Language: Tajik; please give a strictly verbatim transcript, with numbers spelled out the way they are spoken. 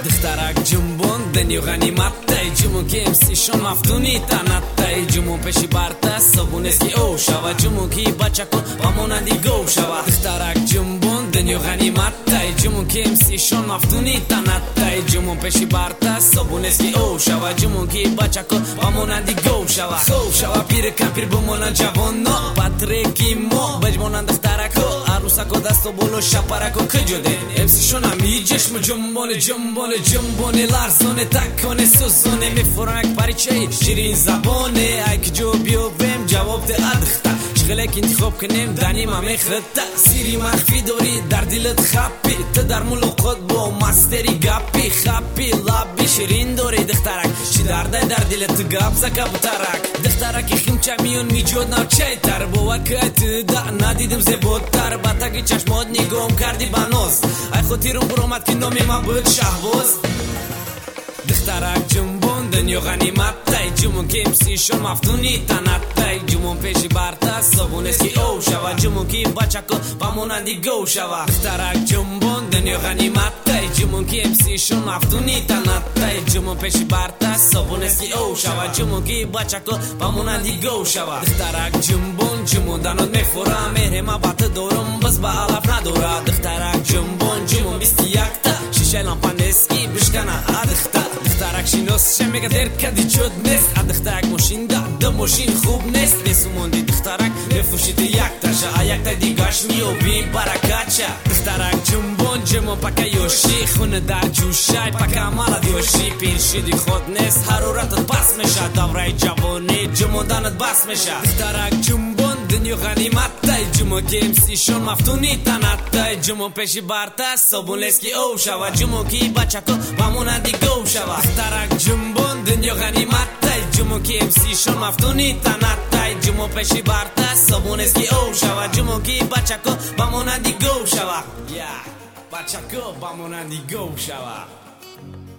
دخترک جنبون دنیو غنیمت جمون که امسیشون مفتونی تنت جمون پشی برتا صبون اسکی او شوا جمون که بچه کن بامونندی گو شوا دخترک جنبون دنیو غنیمت جمون که امسیشون مفتونی تنت جمون پشی برتا صبون اسکی او شوا جمون که بچه کن بامونندی گو شوا خو شوا پیر کم پیر بمونن جوانو پاترکی مو بجمونن دخترکو عروسکو دستو بولو شپرکو کجوده امسیشون همی جشم جنبون جنبون جنبونه لرزونه تکانه سوزونه میفرنک پریچه شیرین زبانه ای که جو بیو بهم جواب ده ادخته شغلک انتخاب کنیم دنی ما میخرده سیری مخفی داری در دلت خپی تو در ملوقات با مستری گپی خپی لبی شیرین داری دخترک چی درده در دلت گپ زکا بطرک دخترکی خیمچه میون میجود ناو چه تر با وکت دا ندیدم زبودتر بطاقی چشمات نگام کردی بناز ای خودیرون برومد که نامی من بود شهباز دخترک جنبون دنیو غنیمت جمون که امسیشون مفتونی تنت جمون پیشی برتا صبون اسکی او شوا جمون که بچه کن بامونندی گو شوا دخترک جنبون دنیو غنیمت جمون که امسیشون مفتونی تنت جمون پیشی برتا صبون اسکی او شوا جمون که بچه کن بامونندی گو شوا دخترک جنبون جمون دانات میفورم مهره ما بات دورم بس با علف ندورا دخترک جنبون جمون بیستی یکتا شیشه لامپان اسکی بشکنه ادختا دخترک شینوس شه میگه در کدی چود نیست دخترک ماشین دا دا ماشین خوب نیست نسوموندی دخترک بفوشید یک تاشه یک تا دیگاش میو بی برکاتشه دخترک جنبون جمون پکا یوشی خونه در جوشای پکا مالا دیوشی پیرشیدی خود نیست حرورتت بس میشه دورای جوانی جمون دانت بس میشه دخترک جنبون دنیو غنیمت جمون که امسیشون مفتونی تنت جمون پیشی برتا صبون اسکی او شوا جمون که بچه کن بامونندی گو شوا دخترک جنبون دنیو غنیمت جمون که امسیشون مفتونی تنت جمون پیشی برتا صبون اسکی او شوا جمون که بچه کن بامونندی گو شوا بچه کن بامونندی گو شوا